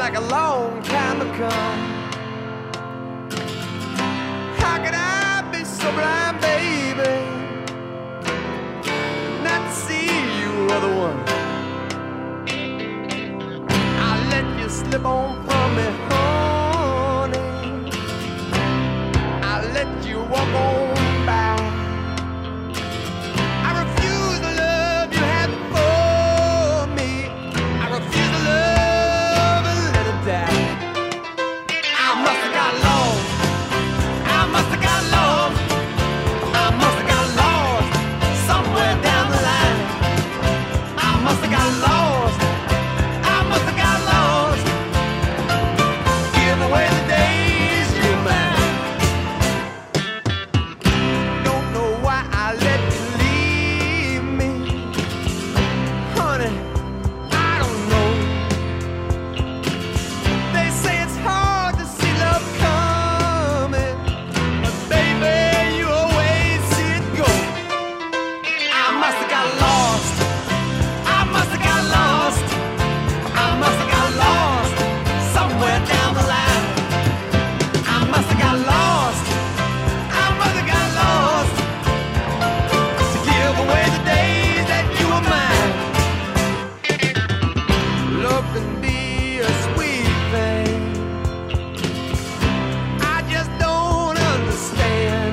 like a long time to come. How could I be so blind, baby, not to see you are the one? I let you slip on from me, honey. I let you walk on by. I refuse the love you had before me. I refuse the love and let it die. I must have got lost. I must have got lost. I must have got lost somewhere down the line. I must have got lost. I must have got lost. Give away the days you're mine. Don't know why I let you leave me, honey. I don't know. They say it's hard to see love coming, but baby, you always see it go. I must have got lost. I must have got lost. I must have got lost somewhere down the line. I must have got lost. I must have got lost to give away the days that you were mine. Love can be a sweet thing. I just don't understand.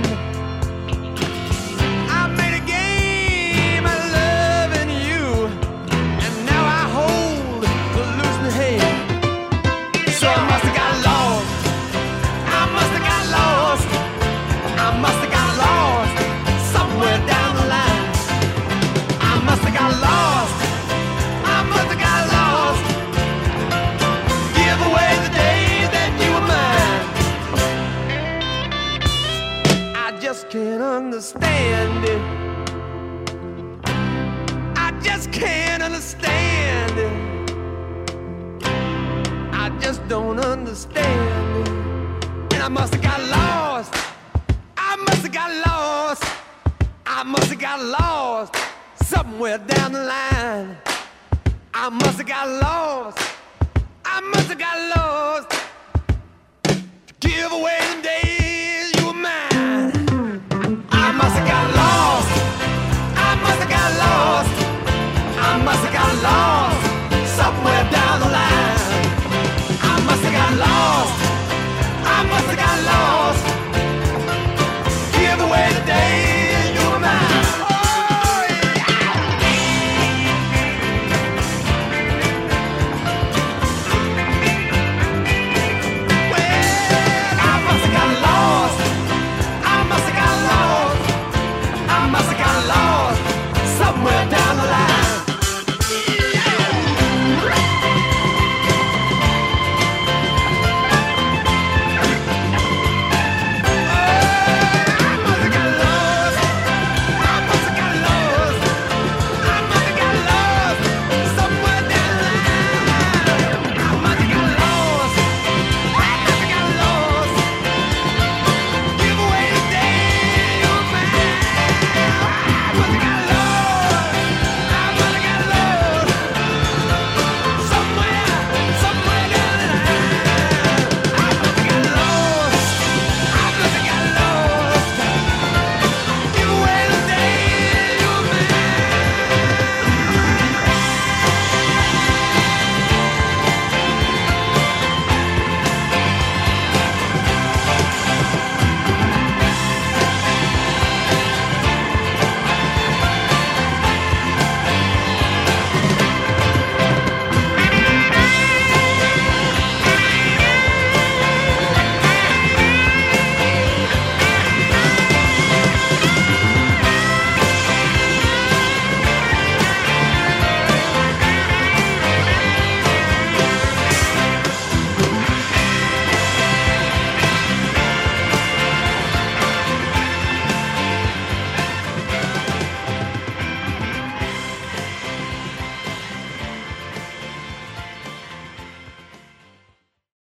I made a game of loving you, and now I hold the losing hand. So I must have got lost. I must have got lost. I must have got lost somewhere down the line. I must have got lost. I must have got lost. Give away the days that you were mine. I just can't understand it. I just can't understand it. I just don't understand it. And I must have got lost. I must have got lost. I must have got lost somewhere down the line. I must have got lost. I must have got lost to give away the days you were mine. I must have got lost. I must have got lost. I must have got lost